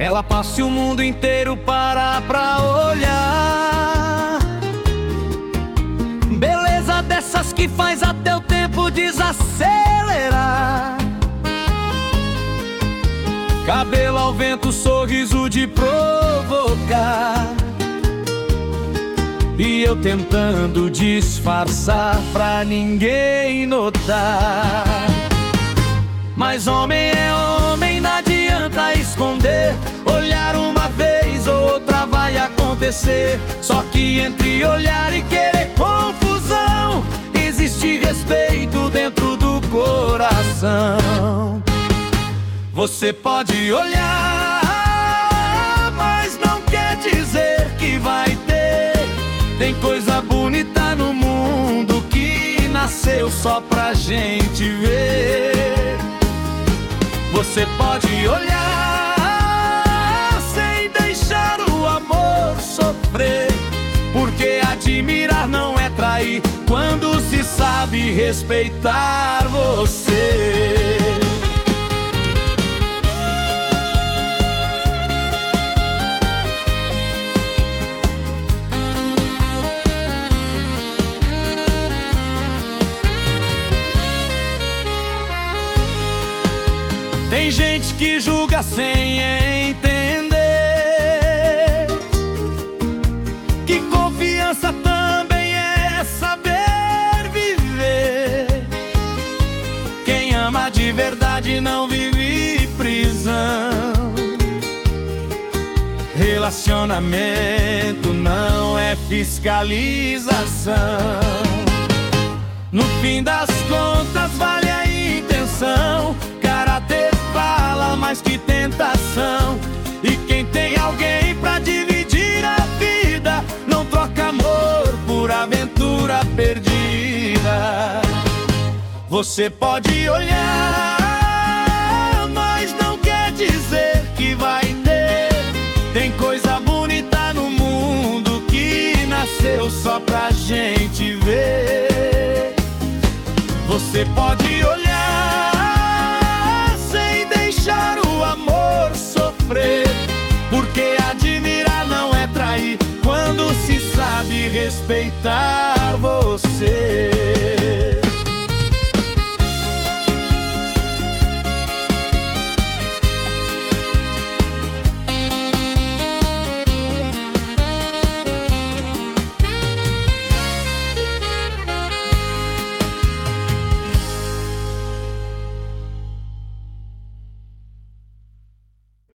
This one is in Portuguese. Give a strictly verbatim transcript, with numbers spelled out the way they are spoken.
Ela passa e o mundo inteiro para pra olhar. Beleza dessas que faz até o tempo desacelerar. Cabelo ao vento, sorriso de provocar. E eu tentando disfarçar pra ninguém notar. Mas homem é homem, não adianta esconder. Olhar uma vez ou outra vai acontecer. Só que entre olhar e querer confusão, existe respeito dentro do coração. Você pode olhar, mas não quer dizer que vai ter. Tem coisa bonita no mundo que nasceu só pra gente ver. Você pode olhar sem deixar o amor sofrer, porque admirar não é trair quando se sabe respeitar você. Tem gente que julga sem entender que confiança também é saber viver. Quem ama de verdade não vive prisão. Relacionamento não é fiscalização. No fim das contas vale a intenção. Caráter fala mais que tentação. E quem tem alguém pra dividir a vida não troca amor por aventura perdida. Você pode olhar, mas não quer dizer que vai ter. Tem coisa bonita no mundo que nasceu só pra gente ver. Você pode olhar sem deixar o amor sofrer, porque admirar não é trair quando se sabe respeitar você.